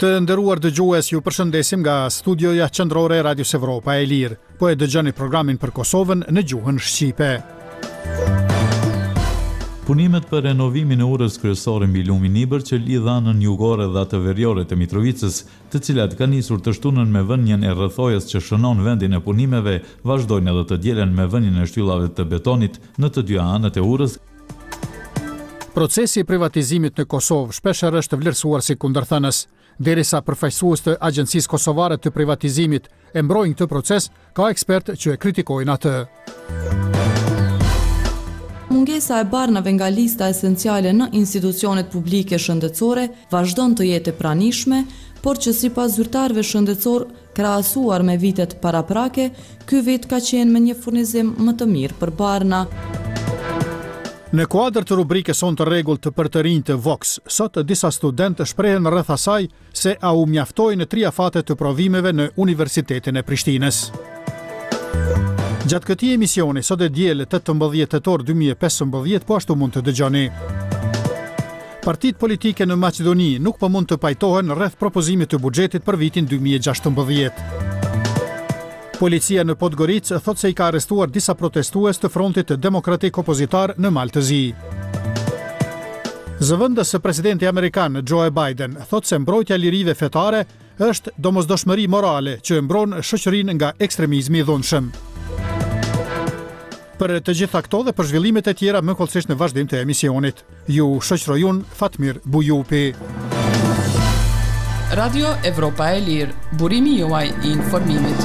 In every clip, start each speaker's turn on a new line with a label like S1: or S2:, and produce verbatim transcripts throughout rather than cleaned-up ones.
S1: Të nderuar dëgjues, ju përshëndesim nga studioja qendrore e Radios Evropa e Lirë. Po e dëgjoni programin për Kosovën në gjuhën shqipe.
S2: Punimet për renovimin e urës kryesore mbi lumin Ibër që lidh anën jugore dhe atë veriore të Mitrovicës, të cilat kanë nisur të shtunën me vënien e rrethojës që shënon vendin e punimeve, vazhdojnë edhe të dielen me vënien e shtyllave të betonit në të dy anët e urës.
S1: Procesi i privatizimit në Kosovë shpeshherë është vlerësuar si kundërthënës. Derisa përfaqësues të Agjencisë Kosovare të Privatizimit e mbrojnë këtë proces, ka ekspertë që e kritikojnë atë.
S3: Mungesa e barnave nga lista esenciale në institucionet publike shëndetësore vazhdon të jetë e pranishme, por që sipas zyrtarëve shëndetësor, krahasuar me vitet paraprake, ky vit ka qenë me një furnizim më të mirë për barna.
S1: Në kuadër të rubrikës On të rregull të për të rinj të Vox, sot disa studentë shprehen rreth asaj se a u mjaftojnë në tri afate të provimeve në Universitetin e Prishtinës. Gjatë këtij emisioni, sot e diel tetëmbëdhjetë tetor dy mijë e pesëmbëdhjetë, po ashtu mund të dëgjoni. Partitë politike në Maqedoni nuk po mund të pajtohen rreth propozimit të buxhetit për vitin dy mijë e gjashtëmbëdhjetë. Policia në Podgoricë thot se i ka arrestuar disa protestues të Frontit Demokratik Opozitar në Maltëzi. Zëvendës së presidenti amerikan Joe Biden thot se mbrojtja e lirive fetare është domosdoshmëri morale që e mbron shoqërinë nga ekstremizmi i dhunshëm. Për të gjitha këto dhe për zhvillimet e tjera më kollësisht në vazhdim të emisionit. Ju shoqëroj unë Fatmir Bujupi.
S4: Radio Evropa e Lirë, burimi juaj i informimit.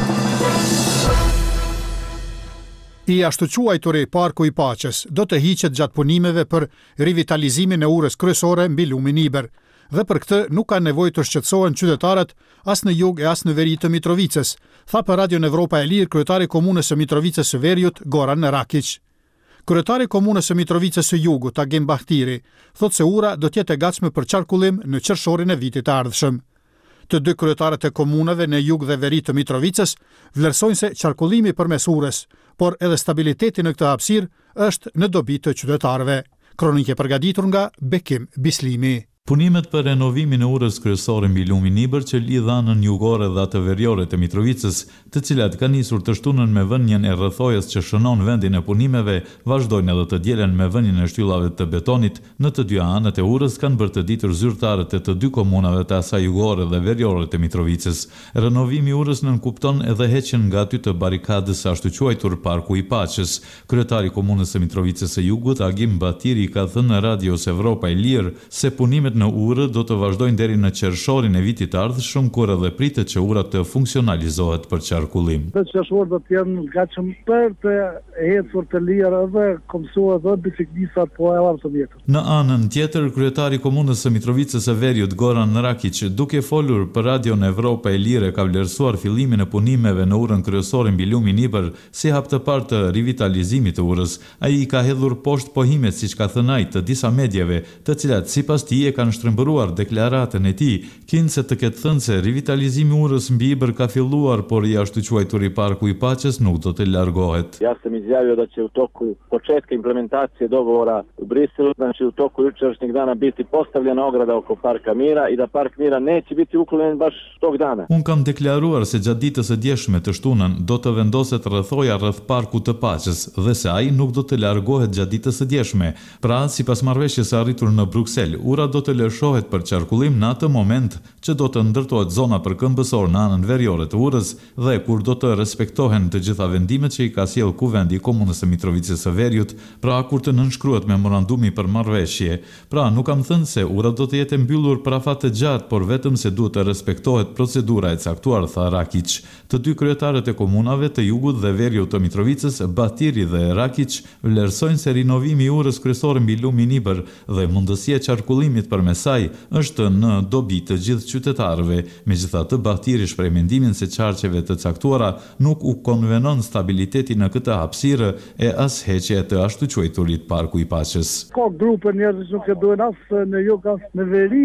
S1: I ashtu quajturi Parku i Paqes do të hiqet gjatë punimeve për rivitalizimin e urës kryesore mbi lumin Ibër, dhe për këtë nuk ka nevojë të shqetësohen qytetarët as në jug e as në veri të Mitrovicës, tha për Radio Evropa e Lirë kryetari i komunës së Mitrovicës së Veriut Goran Rakić. Kryetari i komunës së Mitrovicës së Jugut Agim Bahtiri thotë se ura do të jetë e gatshme për qarkullim në qershorin e vitit të ardhshëm. Të dy kryetarët e komunave në jug dhe veri të Mitrovicës vlerësojnë se qarkullimi përmes urës, por edhe stabiliteti në këtë hapësirë është në dobi të qytetarëve. Kronikë përgatitur nga Bekim Bislimi.
S2: Punimet për renovimin e urës kryesore mbi lumin Ibër që lidh anën jugore dhe atë veriore të Mitrovicës, të cilat kanë nisur të shtunën me vënien e rrethojës që shënon vendin e punimeve, vazhdojnë edhe të dielen me vënien e shtyllave të betonit në të dy anët e urës, kanë bërë të ditur zyrtarët e të dy komunave të asaj jugore dhe veriore të Mitrovicës. Renovimi i urës nënkupton edhe heqjen nga aty të barikadës së ashtu quajtur Parku i Paqes. Kryetari i komunës së Mitrovicës së Jugut Agim Bahtiri ka thënë në Radios Evropa e Lirë se punimet në urë do të vazhdojnë deri në qershorin e vitit të ardhshëm, kur edhe pritet që ura të funksionalizohet për qarkullim.
S5: Qershor do të jenë gatshëm për të ecur të lirë edhe komësuar dhe biciklistat po e automjetët.
S2: Në anën tjetër, kryetari i komunës së Mitrovicës së Veriut Goran Rakić, duke folur për Radion Evropa e Lirë, ka vlerësuar fillimin e punimeve në urën kryesore mbi lumin Ibër si hap të parë të rivitalizimit të urës. Ai i ka hedhur poshtë pohimet, siç ka thënë ai, të disa medjave, të cilat sipas tij e kanë shtrembëruar deklaratën e tij, kinë se të ketë thënë se rivitalizimi i urës mbi Ibër ka filluar, por i ashtu quajturi Parku i Paqes nuk do të largohet.
S6: Ja sam izjavio da će u toku početka implementacije dogovora u Briselu, znači u toku jučerašnjeg dana biti postavljena ograda oko Parka Mira i da Park Mira neće biti uklonjen baš tog dana.
S2: Unë kam deklaruar se gjatë ditës së djeshme të shtunën do të vendoset rrethoja rreth Parkut të Paqes dhe se ai nuk do të largohet gjatë ditës së djeshme. Pra, sipas marrëveshjes së arritur në Bruksel, ura do të lëshohet për qarkullim në atë moment që do të ndërtohet zona përkëmbësor në anën veriore të urës dhe kur do të respektohen të gjitha vendimet që i ka sjell Kuvendi i Komunës së Mitrovicës së Veriut, pra kur të nënshkruhet memorandumi për marrëveshje. Pra, nuk kam thënë se ura do të jetë mbyllur për afat të gjatë, por vetëm se duhet të respektohet procedura e caktuar, tha Rakić. Të dy kryetarët e komunave të Jugut dhe Veriut të Mitrovicës, Bahtiri dhe Rakić, vlerësojnë se rinovimi i urës kryesore mbi lumin Ibër dhe mundësia e qarkullimit përmes saj është në dobi të gjithë qytetarëve. Megjithatë, Bahtiri shpreh mendimin se çarqeve të caktuara nuk u konvenon stabiliteti në këtë hapësirë e as heqja e të ashtu quajturit Parku i Paqes.
S5: Ka grupe njerëzish nuk e duhen as në jug as në veri,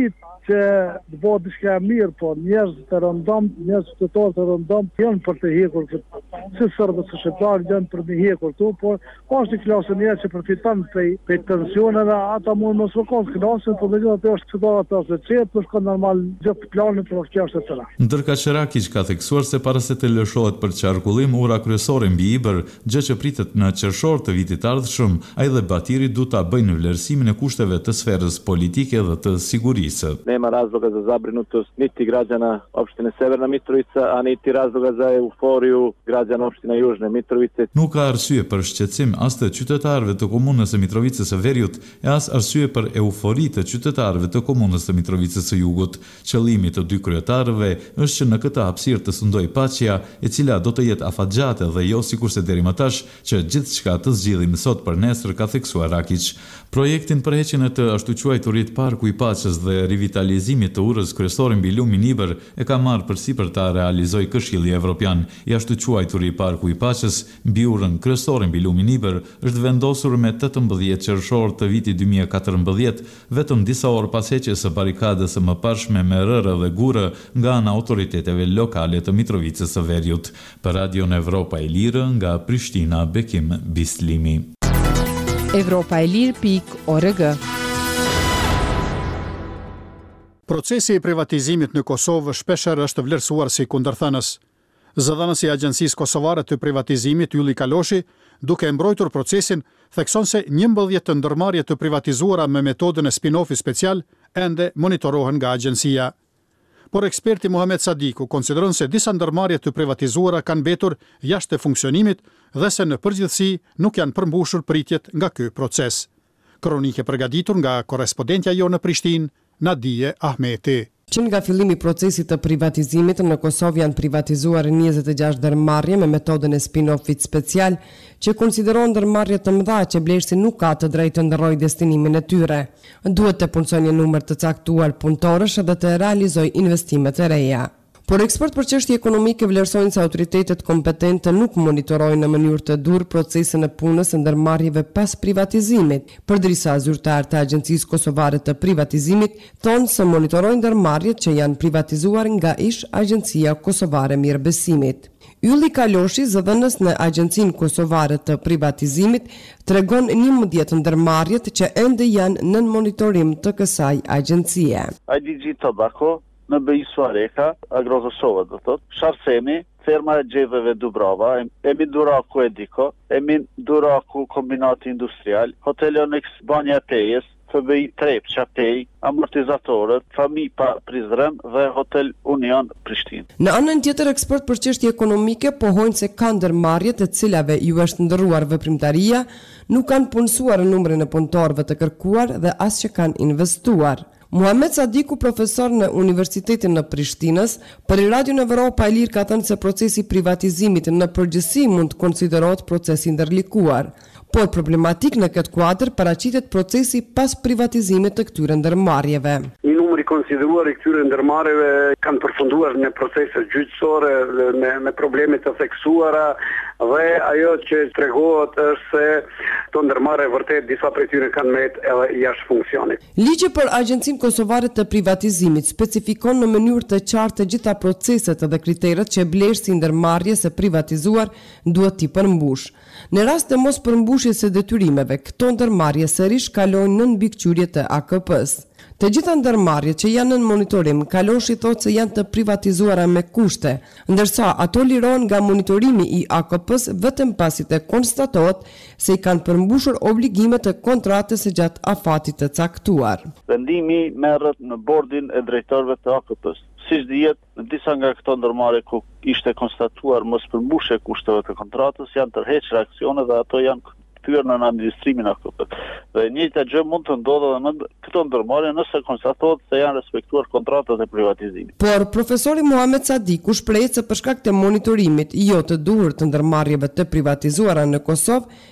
S5: që të bëhet diçka e mirë, po njerëz të rëndom, njerëz qytetarë të rëndom janë për të hekur këtë. Si serbët së shqiptarë janë për të hekur këtu, por është një klasë njerëz që përfiton prej prej pensioneve, ata mund mos u kanë klasën, por megjithatë është qytetarë të asociet, për shkak normal gjithë planin për kjo është e tëra.
S2: Ndërka Qerakiq ka theksuar se para se të lëshohet për qarkullim ura kryesore mbi Ibër, gjë që pritet në qershor të vitit ardhshëm, ai dhe Batiri du ta bëjnë vlerësimin e kushteve të sferës politike dhe të sigurisë.
S6: Nema razloga za zabrinutost niti građana opštine Severna Mitrovica, a niti razloga za euforiju građana opštine Južne Mitrovice.
S2: Nuk ka arsye për shqetësim as të qytetarëve të komunës së Mitrovicës së Veriut, e as arsye për eufori të qytetarëve të komunës së Mitrovicës së Jugut. Qëllimi të dy kryetarëve është që në këtë hapësirë të sundoj paqja, e cila do të jetë afatgjate dhe jo sikurse deri më tash që gjithçka të zgjidhim sot për nesër, ka theksuar Rakiq. Projektin për heqjen e të ashtu quajturit Parku i Paqes dhe rivitalizimit të urës kryesore mbi lumin Ibër e ka marrë përsipër ta realizojë Këshilli Evropian. I ashtu quajturi Parku i Paqes mbi urën kryesore mbi lumin Ibër është vendosur me tetëmbëdhjetë qershor të vitit dy mijë e katërmbëdhjetë, vetëm disa orë pas heqjes së barikadës së mëparshme me rërë dhe gurë nga ana autoriteteve lokale të Mitrovicës së Veriut. Për Radion Evropa e Lirë, nga Prishtina, Bekim Bislimi.
S7: Evropa e Lirë pikë org.
S1: Procesi i privatizimit në Kosovë shpeshherë është vlerësuar si kundërthënës. Zëdhënësi i Agjencisë Kosovare të Privatizimit Ylli Kaloshi, duke mbrojtur procesin, thekson se njëmbëdhjetë të ndërmarrje të privatizuara me metodën e spin-offi special ende monitorohen nga agjencia. Por eksperti Muhamet Sadiku konsideron se disa ndërmarrje të privatizuara kanë mbetur jashtë funksionimit dhe se në përgjithësi nuk janë përmbushur pritjet nga ky proces. Kronike përgatitur nga korrespondentja jo në Prishtinë, Nadije Ahmeti.
S7: Që nga fillimi i procesit të privatizimit në Kosovë janë privatizuar njëzet e gjashtë ndërmarrje me metodën e spin-offit special, që konsideron ndërmarrje të mëdha që blerësi nuk ka të drejtë të ndërrojë destinimin e tyre. Duhet të punësojë një numër të caktuar punëtorësh dhe të realizojë investimet e reja. Por ekspert për çështje ekonomike vlerësojnë se autoritetet kompetente nuk monitorojnë në mënyrë të durë procesin e punës së ndërmarrjeve pas privatizimit, përderisa zyrtarët të Agjencisë Kosovare të Privatizimit thonë se monitorojnë ndërmarrjet që janë privatizuar nga ish Agjencia Kosovare Mirëbesimit. Ylli Kaloshi, zëdhënës në Agjencinë Kosovare të Privatizimit, tregon njëmbëdhjetë ndërmarrjet që ende janë nën monitorim të kësaj agjencie.
S8: I D G Tobacco në Beisuareka, Agrokosova do thot, Sharsemi, ferma e gjeveve Dubrava, Emin Duraku Ediko, Emin Duraku Kombinati Industrial, Hotel Onyx Banja e Pejes, F B I Trep Qapej, amortizatorët, Famipa Prizren dhe Hotel Union Prishtinë.
S7: Në anën tjetër, ekspert për çështje ekonomike pohojnë se ka ndërmarrje të cilave ju është ndërruar veprimtaria, nuk kanë punësuar numrin e punëtorëve të kërkuar dhe as që kanë investuar. Muhamet Sadiku, profesor në Universitetin në Prishtinës, për Radion Evropa e Lirë ka thënë se procesi privatizimit në përgjithësi mund të konsiderohet proces i ndërlikuar, por problematik në këtë kuadër paraqitet procesi pas privatizimit të këtyre ndërmarrjeve.
S9: Një numër i konsideruar i këtyre ndërmarrjeve kanë përfunduar në procese gjyqësore me, me probleme të theksuara dhe ajo që tregohet është se këto ndërmarrje vërtet disa prej tyre kanë mbetë edhe jashtë funksionit.
S7: Ligji për Agjencinë Kosovare të Privatizimit specifikon në mënyrë të qartë të gjitha proceset dhe kriteret që blerësi ndërmarrjes së privatizuar duhet t'i përmbush. Në rast të mos përmbushjes së detyrimeve, këto ndërmarrje sërish kalojnë në mbikëqyrje të A K P-s. Të gjitha ndërmarrjet që janë në monitorim, Kaloshi thotë se janë të privatizuara me kushte, ndërsa ato lirohen nga monitorimi i A K P-s vetëm pasi të konstatohet se i kanë përmbushur obligimet e kontratës së gjatë afatit të caktuar.
S8: Vendimi merret në bordin e drejtorëve të A K P-s. Siç dihet, në disa nga këto ndërmarrje ku ishte konstatuar mos përmbushje e kushteve të kontratës, janë tërhequr aksione dhe ato janë kthyer në administrimin A K P-s. Dhe e njëjta gjë mund të ndodhë edhe në këto ndërmarrje nëse konstatohet se janë respektuar kontratat e privatizimit.
S7: Por profesori Muhamet Sadiku shpreh se për shkak të monitorimit jo të duhur të ndërmarrjeve të privatizuara në Kosovë,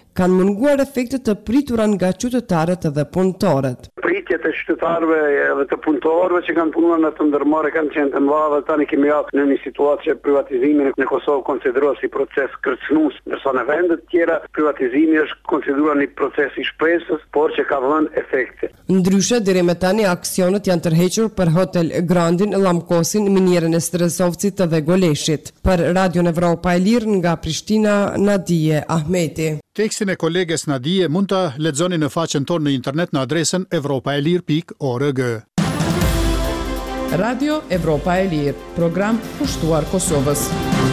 S7: kanë munguar efektet të pritura nga qytetarët dhe punëtorët.
S9: Pritjet e qytetarëve dhe të punëtorëve që kanë punuar në të ndërmarrje kanë qenë të mëdha dhe tani kemi hapur në një situatë që privatizimin në Kosovë konsiderohet si proces kërcënues, ndërsa në vende të tjera privatizimi është konsideruar një proces i shpresës, por që ka dhënë efekte.
S7: Ndryshe, deri më tani aksionet janë tërhequr për Hotel Grandin, Llamkosin, minierën e Stresovcit dhe Goleshit. Për Radio Evropa e Lirë nga Prishtina, Nadije Ahmeti.
S1: Tekstin e koleges Nadije mund të lexoni në faqen tonë në internet në adresën evropaelir pikë org.
S4: Radio Evropa e Lirë, program pushtuar Kosovës.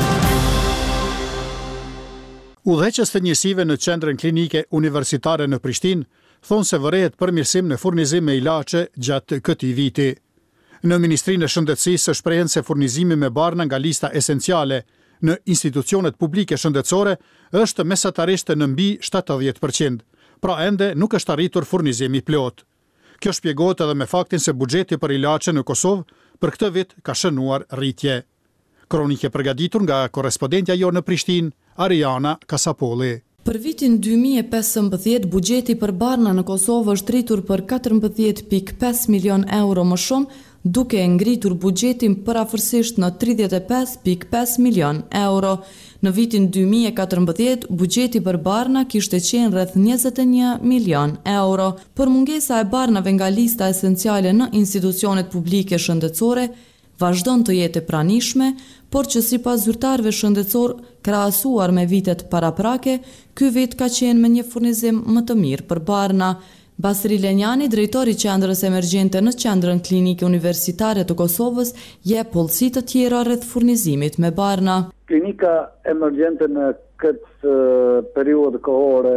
S1: Udhëheqës të njësive në qendrën klinike universitare në Prishtinë thonë se vërehet përmirësim në furnizim me ilaçe gjatë këtij viti. Në Ministrinë e Shëndetësisë shprehen se furnizimi me barna nga lista esenciale në institucionet publike shëndetësore është mesatarisht në mbi shtatëdhjetë përqind, pra ende nuk është arritur furnizimi plot. Kjo shpjegohet edhe me faktin se buxheti për ilaçe në Kosovë për këtë vit ka shënuar rritje. Kronike përgatitur nga korrespondentja jo në Prishtinë, Ariana Kasapolli.
S3: Për vitin dy mijë e pesëmbëdhjetë, buxheti për barna në Kosovë është rritur për katërmbëdhjetë pikë pesë milion euro më shumë, duke ngritur buxhetin përafërsisht në tridhjetë e pesë pikë pesë milion euro. Në vitin dy mijë e katërmbëdhjetë, buxheti për barna kishte qenë rreth njëzet e një milion euro. Për mungesa e barnave nga lista esenciale në institucionet publike shëndetësore, vazhdon të jetë e pranishme, por që sipas zyrtarëve shëndetësor krahasuar me vitet paraprake, ky vit ka qenë me një furnizim më të mirë për barna. Basri Lenjani, drejtori i qendrës emergjente në qendrën klinike universitare të Kosovës, jep pollësi të tjera rreth furnizimit me barna.
S10: Klinika emergjente në këtë uh, periudhë kohore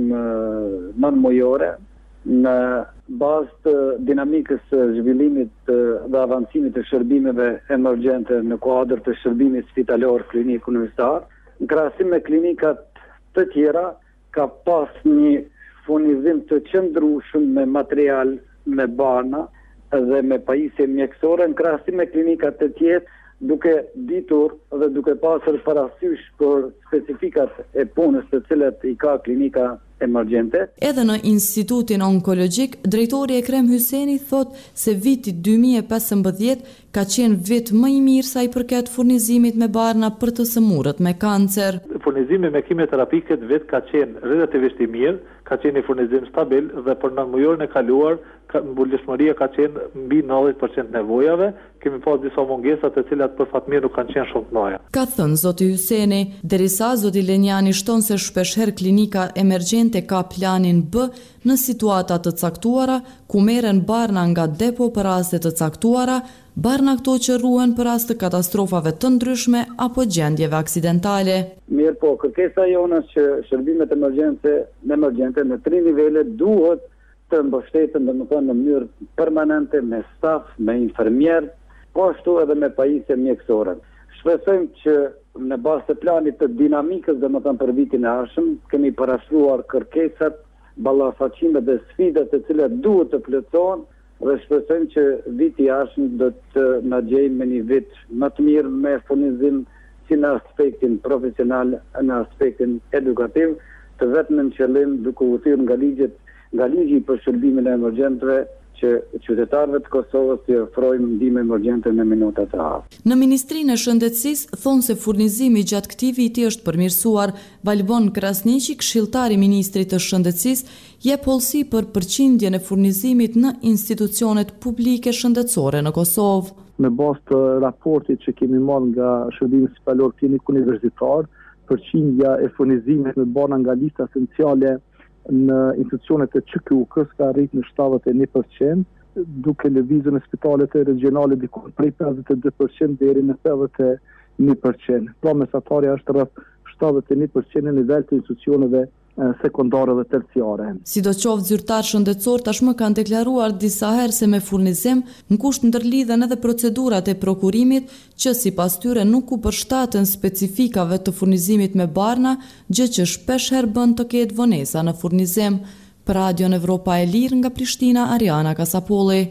S10: nënmujore, në bazë të dinamikës së zhvillimit dhe avancimit të shërbimeve emergjente në kuadër të shërbimit spitalor klinik universitar, në krahasim me klinikat të tjera, ka pas një furnizim të qëndrueshëm me material, me barna dhe me pajisje mjekësore, në krahasim me klinikat të tjera, duke ditur dhe duke pasur parasysh për specifikat e punës të cilat i ka klinika emergjente.
S3: Edhe në Institutin Onkologjik, drejtori Ekrem Hyseni thot se viti dy mijë e pesëmbëdhjetë ka qenë vit më i mirë sa i përket furnizimit me barna për të sëmurët me kancer.
S11: Furnizimi me kimioterapik këtë vit ka qenë relativisht i mirë, ka qenë një furnizim stabil dhe për nënmujorën e kaluar mbuleshmëria ka qenë mbi nëntëdhjetë përqind nevojave, kemi pas disa mungesa të cilat për fatmirë nuk kanë qenë shumë të mëdha.
S3: Ka thënë zoti Hyseni, derisa zoti Lenjani shton se shpeshherë klinika emergjente ka planin B në situata të caktuara ku merren barna nga depo për raste të caktuara, barna këto që ruhen për rast të katastrofave të ndryshme apo gjendjeve aksidentale.
S10: Mirë po, kërkesa jona që shërbimet emergjente në emergjente në tre nivele duhet të mbështeten domethënë në mënyrë permanente me staf, me infermier, po ashtu edhe me pajisje mjekësore. Shpresojmë që në bazë të planit të dinamikës domethënë për vitin e ardhshëm kemi parashkruar kërkesat, ballafaqimet dhe sfidat të cilat duhet të plotësohen dhe shpresojmë që viti i ardhshëm do të na gjejë me një vit më të mirë me furnizim si në aspektin profesional, në aspektin edukativ, të vetëm në qëllim duke u thirrur nga ligjet nga ligji për shërbimin e emergjentëve që qytetarëve të Kosovës t'i ofrojmë ndihmë emergjente në minuta të aftë.
S3: Në Ministrinë e Shëndetësisë thonë se furnizimi gjatë këtij viti është përmirësuar. Valbon Krasniqi, këshilltari i Ministrit të Shëndetësisë, jep pollësi për përqindjen e furnizimit në institucionet publike shëndetësore në Kosovë.
S12: Në bazë të raportit që kemi marrë nga Shërbimi Spitalor Klinik Universitar, përqindja e furnizimit me barna nga lista esenciale në institucionet e Q K U K-s ka arrit në shtatëdhjetë e një përqind, duke lëvizur në spitalet e regionale diku prej pesëdhjetë e dy përqind deri në pesëdhjetë e një përqind. Pra mesatarja është rreth shtatëdhjetë e një përqind në nivel të institucioneve sekondare dhe terciare.
S3: Sidoqoftë zyrtar shëndetësor tashmë kanë deklaruar disa herë se me furnizim në kusht ndërlidhen edhe procedurat e prokurimit që sipas tyre nuk u përshtaten specifikave të furnizimit me barna, gjë që shpeshherë bën të ketë vonesa në furnizim. Për Radion Evropa e Lirë nga Prishtina, Ariana Kasapolli.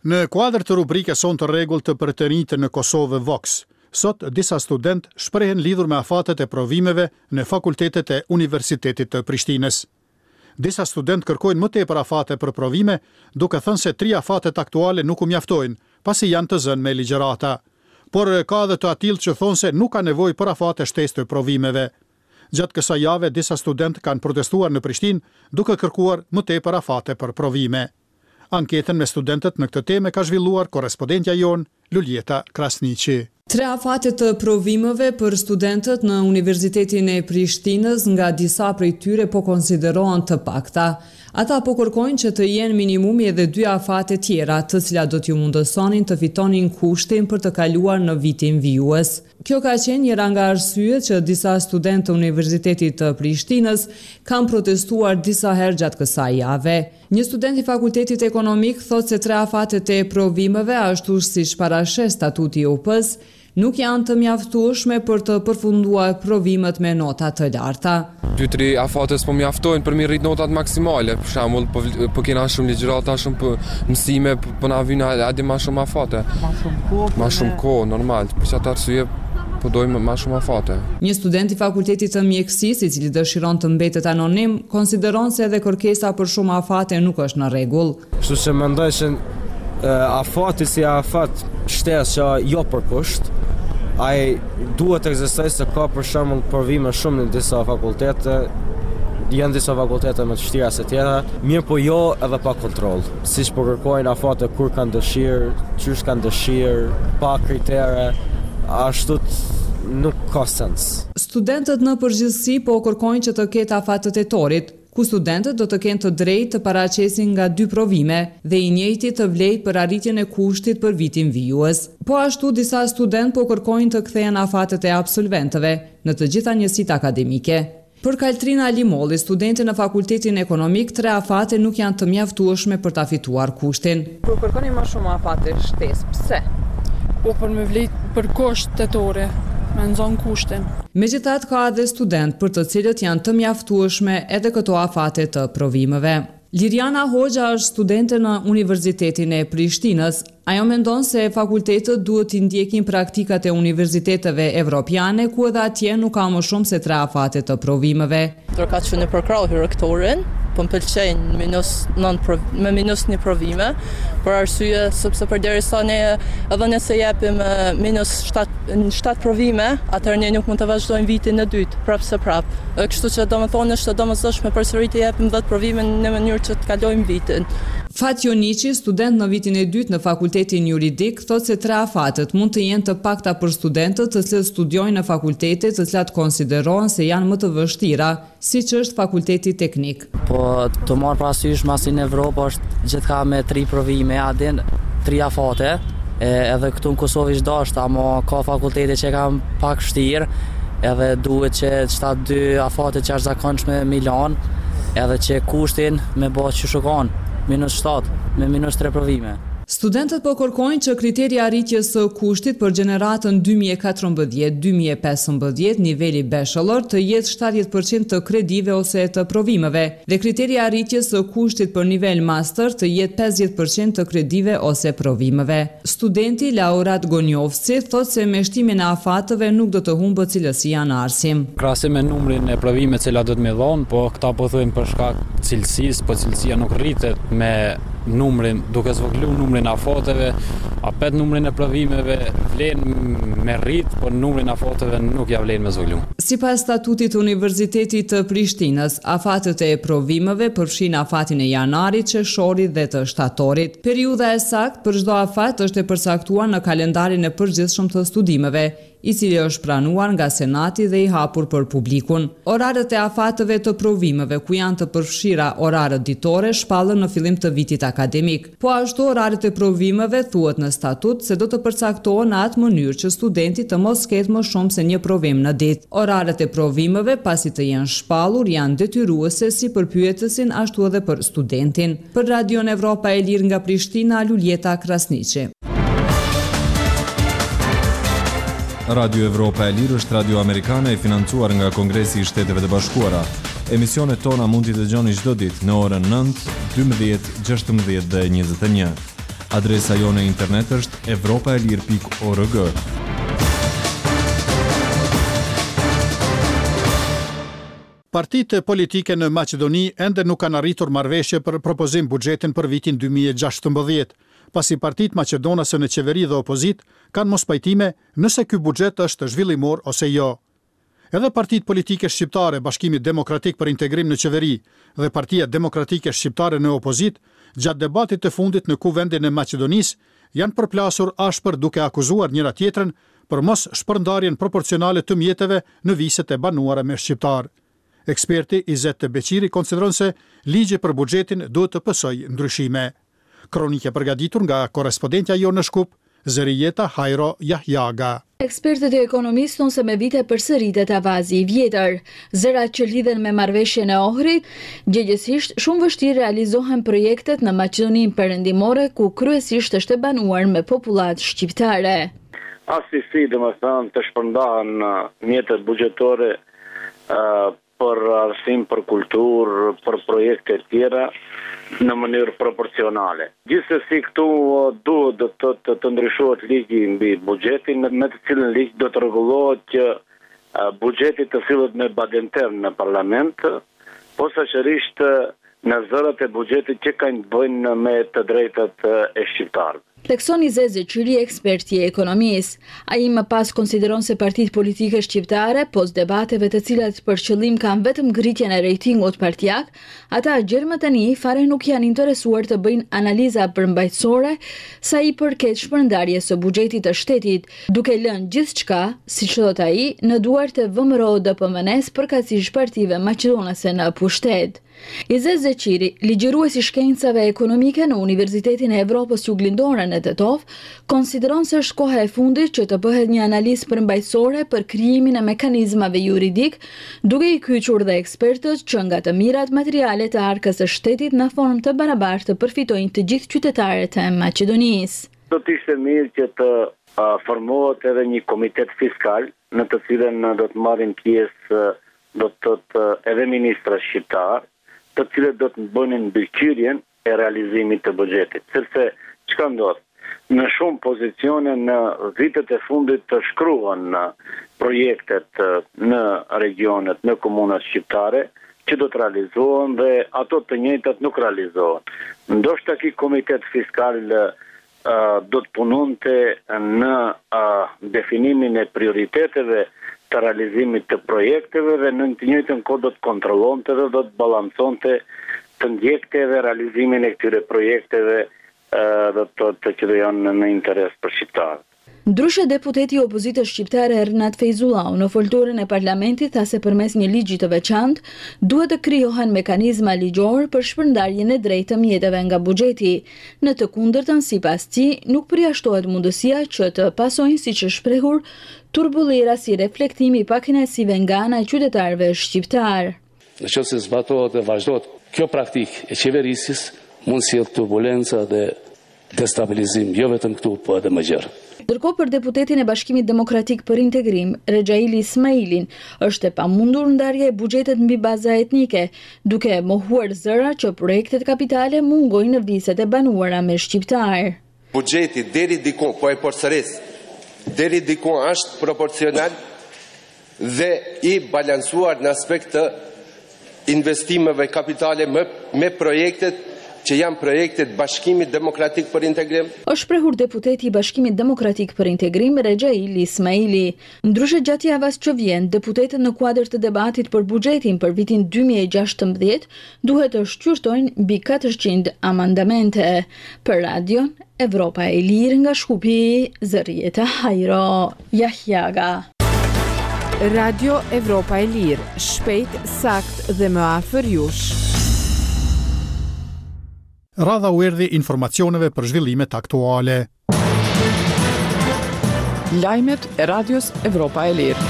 S1: Në kuadër të rubrikës sonë të rregull të përtërinjtë në Kosovë Vox, sot disa student shprehen lidhur me afatet e provimeve në fakultetet e Universitetit të Prishtinës. Disa student kërkojnë më tepër afate për provime, duke thënë se tri afatet aktuale nuk u mjaftojnë, pasi janë të zënë me ligjërata. Por ka edhe të atill që thonë se nuk ka nevojë për afate shtesë të provimeve. Gjatë kësaj jave disa student kanë protestuar në Prishtinë duke kërkuar më tepër afate për provime. Anketën me studentët në këtë temë ka zhvilluar korrespondentja jon Luljeta Krasniqi.
S3: Tre afate të provimeve për studentët në Universitetin e Prishtinës nga disa prej tyre po konsiderohen të pakta. Ata po kërkojnë që të jenë minimumi edhe dy afate tjera, të cilat do t'ju mundësonin të fitonin kushtin për të kaluar në vitin vijues. Kjo ka qenë njëra nga arsyet që disa studentë të Universitetit të Prishtinës kanë protestuar disa herë gjatë kësaj jave. Një student i Fakultetit Ekonomik thotë se tre afatet e provimeve, ashtu siç parashes statuti i U P-s, nuk janë të mjaftueshme për të përfunduar provimet me nota të larta.
S13: Dy tri afate s'po mjaftojnë për mi rrit notat maksimale. Për shembull, po, po kena shumë ligjërata, shumë po mësime, po na vijnë hadi më shumë afate. Ma shumë kohë. Ma shumë kohë, normal. Për çfarë arsye po dojmë më shumë afate. Një student i Fakultetit të Mjekësisë, i cili dëshiron të mbetet anonim, konsideron se edhe kërkesa për shumë afate nuk është në rregull.
S14: Kështu që mendoj se afati si afat shtesë që jo për kusht, ai duhet të ekzistojë se ka për shembull provime shumë në disa fakultete, janë disa fakultete më të vështira se tjera, mirë po jo edhe pa kontroll. Siç po kërkojnë afate kur kanë dëshirë, çysh kanë dëshirë, pa kritere, ashtu nuk ka sens.
S3: Studentët në përgjithësi po kërkojnë që të ketë afat të tetorit, ku studentët do të kenë të drejtë të paraqesin nga dy provime dhe i njëjti të vlejë për arritjen e kushtit për vitin vijues. Po ashtu disa studentë po kërkojnë të kthehen afatet e absolventëve në të gjitha njësitë akademike. Për Kaltrina Limolli, studente në Fakultetin Ekonomik, tre afate nuk janë të mjaftueshme për ta fituar kushtin.
S15: Po kërkoni më shumë afate shtesë, pse? Po për me vlejë për kusht tetore. Me nëzon kushtin.
S3: Megjithatë ka edhe student për të cilët janë të mjaftueshme edhe këto afate të provimeve. Liriana Hoxha është studente në Universitetin e Prishtinës. Ajo mendon se fakultetet duhet t'i ndjekin praktikat e universiteteve evropiane, ku edhe atje nuk ka më shumë se tre afate të provimeve.
S16: Ka që në përkrahë rektorin, po më pëlqejnë minus me minus një provime, për arsye sepse përderisa ne edhe nëse japim minus shtatë provime, atëherë ne nuk mund të vazhdojmë vitin e dytë, prapë se prapë. Kështu që domethënë është domosdoshme përsëri të japim dhjetë provime në mënyrë që të kalojmë vitin.
S3: Fat Joniqi, student në vitin e dytë në Fakultetin Juridik, thotë se tre afatet mund të jenë të pakta për studentët të cilët studiojnë në fakultete të cilat konsiderohen se janë më të vështira, siç është Fakulteti Teknik.
S17: Po të marr parasysh masi në Evropë është gjithka me tri provime, adin tri afate, e, edhe këtu në Kosovë është dashta, ama ka fakultete që kanë pak vështirë, edhe duhet që shtatë dy afate që është zakonshme Milan, edhe që kushtin me bë që shukon. Minus shtatë, me minus tre provime.
S3: Studentët po kërkojnë që kriteri arritjes së kushtit për gjeneratën dy mijë e katërmbëdhjetë dy mijë e pesëmbëdhjetë niveli bachelor të jetë shtatëdhjetë përqind të kredive ose të provimeve dhe kriteri arritjes së kushtit për nivel master të jetë pesëdhjetë përqind të kredive ose provimeve. Studenti Laurat Gonjovci thotë se me shtimin e afateve nuk do të humbë cilësia në arsim.
S18: Krahasim me numrin e provime që do të më dhonë, po këta po thojnë për shkak cilësisë, po cilësia nuk rritet me numrin, duke zvogëlu numrin e afateve, apet numrin e provimeve vlen me rrit, por numrin e afateve nuk ja vlen me zvogëlu.
S3: Sipas statutit të Universitetit të Prishtinës, afatet e provimeve përfshin afatin e janarit, qershorit dhe të shtatorit. Periudha e saktë për çdo afat është e përcaktuar në kalendarin e përgjithshëm të studimeve, i cili është pranuar nga Senati dhe i hapur për publikun. Orarët e afateve të provimeve, ku janë të përfshira orarët ditore, shpallën në fillim të vitit akademik. Po ashtu orarët e provimeve thuhet në statut se do të përcaktohen në atë mënyrë që studenti të mos ketë më shumë se një provim në ditë. Orarët e provimeve, pasi të jenë shpallur, janë detyruese si për pyetësin ashtu edhe për studentin. Për Radion Evropa e Lirë nga Prishtina, Luljeta Krasniqi.
S19: Radio Evropa e Lirë është radio amerikane e financuar nga Kongresi i Shteteve të Bashkuara. Emisionet tona mund t'i dëgjoni çdo ditë në orën nëntë, dymbëdhjetë, gjashtëmbëdhjetë dhe njëzet e një. Adresa jone internet është evropaelir pikë org.
S1: Partitë politike në Maqedoni ende nuk kanë arritur marrëveshje për propozim buxhetin për vitin dy mijë e gjashtëmbëdhjetë, pasi partitë maqedonase në qeveri dhe opozit kanë mos pajtime nëse ky buxhet është zhvillimor ose jo. Edhe partitë politike shqiptare, Bashkimi Demokratik për Integrim në Qeveri dhe Partia Demokratike Shqiptare në opozit, gjatë debatit të fundit në Kuvendin e Maqedonisë, janë përplasur ashpër duke akuzuar njëra tjetrën për mos shpërndarjen proporcionale të mjeteve në viset e banuara me shqiptar. Eksperti Izet Beqiri konsideron se ligji për buxhetin duhet të pësojë ndryshime. Kronike përgatitur nga korrespondentja jonë në Shkup, Zërijeta Hajro Jahjaga.
S20: Ekspertët e ekonomisë thonë se me vite përsëritet avazi i vjetër. Zërat që lidhen me marrëveshjen e Ohrit, gjegjesisht shumë vështirë realizohen projektet në Maqedoninë Perëndimore, ku kryesisht është e banuar me popullat shqiptare.
S6: Asisi, domethënë, të shpërndahen mjetet buxhetore uh, për arsim, për kulturë, për projekte tjera në mënyrë proporcionale. Gjithsesi këtu duhet të, të, të, të ndryshohet ligji mbi buxhetin, me të cilën ligj do të rregullohet që uh, buxheti të sillet me badintern në parlament, posaçërisht në zërat e buxhetit që kanë të bëjnë me të drejtat e shqiptarëve.
S20: Thekson Izet Beqiri, eksperti i ekonomisë. Ai më pas konsideron se partitë politike shqiptare, pos debateve të cilat për qëllim kanë vetëm ngritjen e rejtingut partijak, ata gjërë më tani fare nuk janë interesuar të bëjnë analiza përmbajtësore sa i përket shpërndarjes së buxhetit të shtetit, duke lënë gjithçka, siç thot ai, në duart e V M R O D P M N-s përkatësisht partive maqedonase në pushtet. Izet Beqiri, ligjërues i shkencave ekonomike në Universitetin e Evropës Juglindore në Tetov, konsideron se është koha e fundit që të bëhet një analizë përmbajtësore për krijimin e mekanizmave juridik, duke i kyçur dhe ekspertët që nga të mirat materiale të arkës së shtetit në formë të barabartë të përfitojnë të gjithë qytetarët e Maqedonisë.
S6: Do të ishte mirë që të uh, formohet edhe një komitet fiskal në të cilën do të marrin pjesë uh, do të thotë uh, edhe ministra shqiptar, të cilët do të bënin mbikëqyrjen e realizimit të buxhetit. Sepse çka ndodh? Në shumë pozicione në vitet e fundit të shkruan projektet në regionet, në komunat shqiptare, që do të realizohen dhe ato të njëjtat nuk realizohen. Ndoshta ky komitet fiskal uh, do të punonte në uh, definimin e prioriteteve të realizimit të projekteve dhe në të njëjtën kohë do të kontrollonte dhe do të balanconte të ndjekte dhe realizimin e këtyre projekteve dhe të, të që do janë në interes për shqiptarët.
S20: Ndryshe, deputeti i opozitës shqiptare Ernat Fejzullau në folturën e parlamentit tha se përmes një ligji të veçantë duhet të krijohen mekanizma ligjor për shpërndarjen e drejtë të mjeteve nga buxheti. Në të kundërtën, sipas tij, nuk përjashtohet mundësia që të pasojnë, siç është shprehur, turbullera si reflektimi i pakënaqësive nga ana e qytetarëve shqiptar.
S21: Nëse zbatohet dhe vazhdohet kjo praktikë e qeverisjes, mund të sjellë turbulenca dhe destabilizim jo vetëm këtu, po edhe më gjerë.
S20: Ndërkohë, për deputetin e Bashkimit Demokratik për Integrim, Rexhaili Ismailin, është e pamundur ndarja e buxhetit mbi baza etnike, duke mohuar zëra që projektet kapitale mungojnë në viset e banuara me shqiptar.
S22: Buxheti deri dikon, po e përsëris, deri dikon është proporcional dhe i balancuar në aspekt të investimeve kapitale me, me projektet që janë projektet Bashkimit Demokratik për Integrim.
S20: Është shprehur deputeti i Bashkimit Demokratik për Integrim Rexhaili Ismaili. Ndryshe, gjatë javës që vjen, deputetët në kuadër të debatit për buxhetin për vitin dy mijë e gjashtëmbëdhjetë duhet të shqyrtojnë mbi katërqind amandamente. Për radion Evropa e Lirë nga Shkupi, Zërijeta Hajro Jahjaga.
S23: Radio Evropa e Lirë, shpejt, sakt dhe më afër jush.
S1: Radha u erdhi informacioneve për zhvillimet aktuale.
S4: Lajmet e Radios Evropa e Lirë.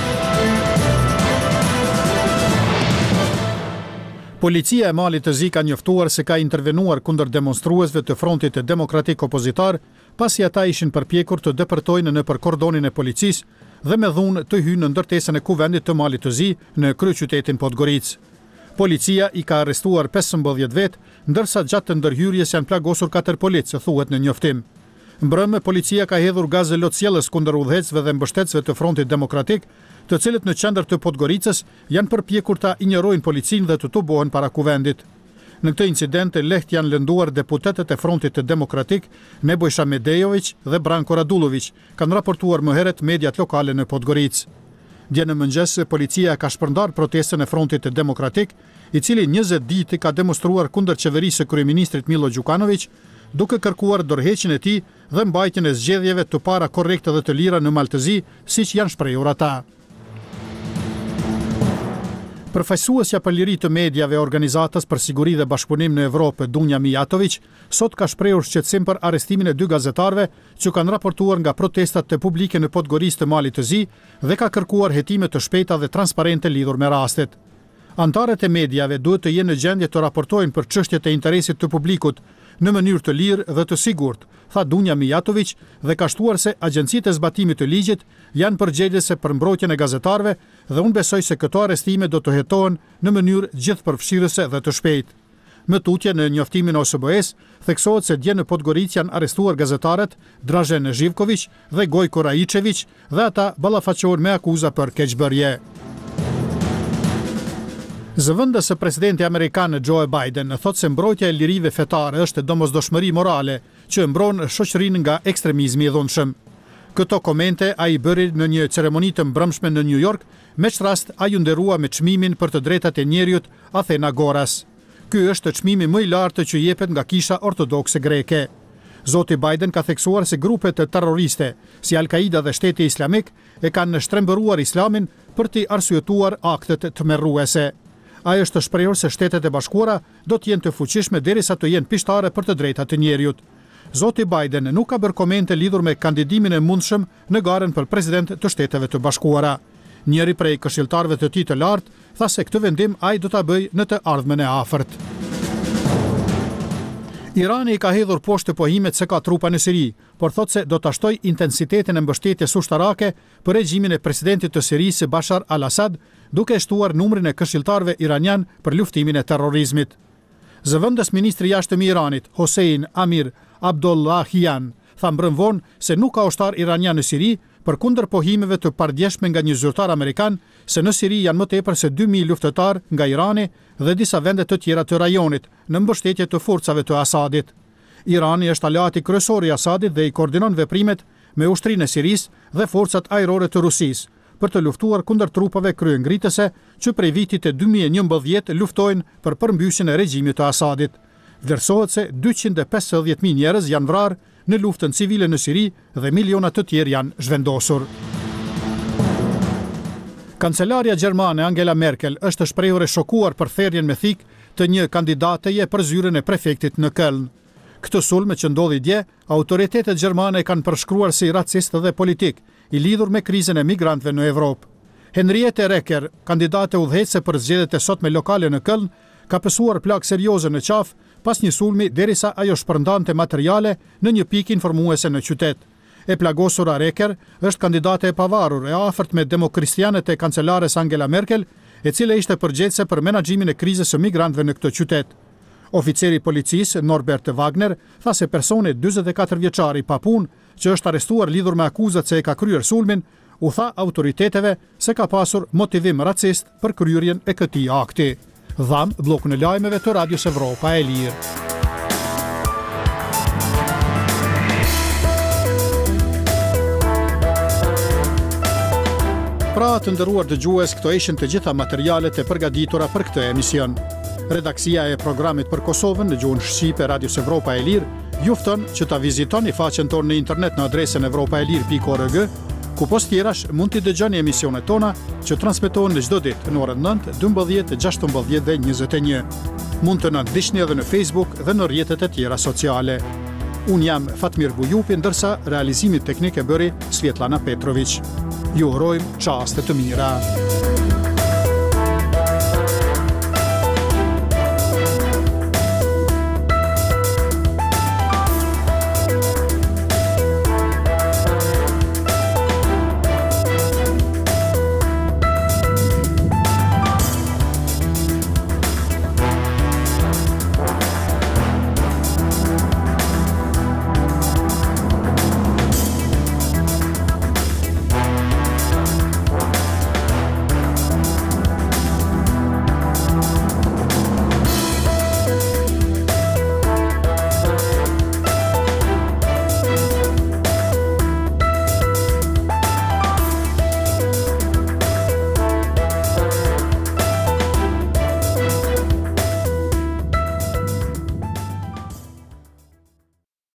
S1: Policia e Malit të Zi ka njoftuar se ka intervenuar kundër demonstruesve të Frontit Demokratik Opozitar, pasi ata ishin përpjekur të depërtojnë nëpër kordonin e policisë dhe me dhunë të hynë në ndërtesën e kuvendit të Malit të Zi në kryeqytetin Podgoricë. Policia i ka arrestuar pesëmbëdhjetë vetë, ndërsa gjatë të ndërhyrjes janë plagosur katër policë, thuhet në njoftim. Mbrëmë, policia ka hedhur gazë lotësjellës kundër udhëhecësve dhe mbështetësve të Frontit Demokratik, të cilët në qendër të Podgoricës janë përpjekur ta injorojnë policinë dhe të tubohen para kuvendit. Në këtë incident lehtë janë lënduar deputetët e Frontit të Demokratik, Nebojša Medejović dhe Branko Radulović, kanë raportuar më herët mediat lokale në Podgoricë. Dje në mëngjes, policia ka shpërndar protestën e Frontit të Demokratik, i cili njëzet ditë ka demonstruar kundër qeverisë së kryeministrit Milo Đukanović, duke kërkuar dorëheqjen e tij dhe mbajtjen e zgjedhjeve të para korrekte dhe të lira në Maltëzi, siç janë shprehur ata. Përfaqësuesja për liri të mediave e Organizatës për Siguri dhe Bashkëpunim në Evropë, Dunja Mijatović, sot ka shprehur shqetësim për arrestimin e dy gazetarëve që kanë raportuar nga protestat të publike në Podgoricë të Malit të Zi dhe ka kërkuar hetime të shpejta dhe transparente lidhur me rastet. Antarët e mediave duhet të jenë në gjendje të raportojnë për çështjet e interesit të publikut në mënyrë të lirë dhe të sigurt, tha Dunja Mijatović dhe ka shtuar se agjencitë e zbatimit të ligjit janë përgjegjëse për mbrojtjen e gazetarëve dhe unë besoj se këto arrestime do të hetohen në mënyrë gjithëpërfshirëse dhe të shpejtë. Më tutje në njoftimin e O S B E-s theksohet se dje në Podgoricë janë arrestuar gazetarët Dražen Živković dhe Gojko Raičević dhe ata ballafaqohen me akuza për keqbërje. Zëvendës së presidenti amerikan Joe Biden thotë se mbrojtja e lirive fetare është domosdoshmëri morale që mbron shoqërinë nga ekstremizmi i dhunshëm. Këto komente ai bëri në një ceremoni të mbrëmshme në New York, me çrast ai u nderua me çmimin për të drejtat e njeriut Athena Goras. Ky është çmimi më i lartë që jepet nga Kisha Ortodokse greke. Zoti Biden ka theksuar se grupet terroriste si Al-Qaida dhe Shteti Islamik e kanë shtrembëruar Islamin për t'i arsyetuar aktet tmerruese. Ai është shprehur se Shtetet e Bashkuara do të jenë të fuqishme derisa të jenë pishtare për të drejtat e njeriut. Zoti Biden nuk ka bërë komente lidhur me kandidimin e mundshëm në garën për president të Shteteve të Bashkuara. Njëri prej këshilltarëve të tij të lartë tha se këtë vendim ai do ta bëjë në të ardhmen e afërt. Irani i ka hedhur poshtë pohimet se ka trupa në Siri, por thotë se do ta shtoj intensitetin e mbështetjes ushtarake për regjimin e presidentit të Sirisë Bashar al-Assad, duke shtuar numrin e këshilltarëve iranian për luftimin e terrorizmit. Zëvendës ministri i jashtëm i Iranit, Hossein Amir Abdollahian, tha mbrëm vonë se nuk ka ushtar iranian në Siri, përkundër pohimeve të pardjeshme nga një zyrtar amerikan se në Siri janë më tepër se dy mijë luftëtar nga Irani dhe disa vende të tjera të rajonit në mbështetje të forcave të Asadit. Irani është aleati kryesor i Asadit dhe i koordinon veprimet me ushtrinë e Sirisë dhe forcat ajrore të Rusisë për të luftuar kundër trupave kryengritëse që prej vitit e dy mijë e njëmbëdhjetë luftojnë për përmbyshjen e regjimit të Asadit. Vlerësohet se dyqind e pesëdhjetë mijë njerëz janë vrarë në luftën civile në Siri dhe miliona të tjerë janë zhvendosur. Kancelaria gjermane Angela Merkel është shprehur e shokuar për therrjen me thik të një kandidateje për zyrën e prefektit në Köln. Këtë sulm që ndodhi dje, autoritetet gjermane kanë përshkruar si racist dhe politik, i lidhur me krizën e migrantëve në Evropë. Henriette Reker, kandidate udhëheqëse për zgjedhjet e sotme lokale në Köln, ka pësuar plagë serioze në qafë pas një sulmi derisa ajo shpërndante materiale në një pikë informuese në qytet. E plagosura Reker është kandidate e pavarur e afërt me demokristianët e kancelares Angela Merkel, e cila ishte përgjegjëse për menaxhimin e krizës së migrantëve në këtë qytet. Oficeri i policisë Norbert Wagner tha se personi dyzet e katër vjeçari pa punë, që është arrestuar lidhur me akuzat se e ka kryer sulmin, u tha autoriteteve se ka pasur motivim racist për kryerjen e këtij akti. Dham blokun e lajmeve të Radios Evropa e Lirë. Pra të nderuar dëgjues, këto ishin të gjitha materialet e përgatitura për këtë emision. Redaksia e programit për Kosovën në gjuhën shqipe Radios Evropa e Lirë ju fton që ta vizitoni faqen tonë në internet në adresën evropaelir pikë org, ku post tjerash mund t'i dëgjoni emisionet tona që transmetohen në çdo ditë në orën nëntë, dymbëdhjetë, gjashtëmbëdhjetë dhe njëzet e një. Mund të na ndiqni edhe në Facebook dhe në rrjetet e tjera sociale. Unë jam Fatmir Bujupi, ndërsa realizimit teknik e bëri Svetlana Petrović. Ju urojmë çaste të mira.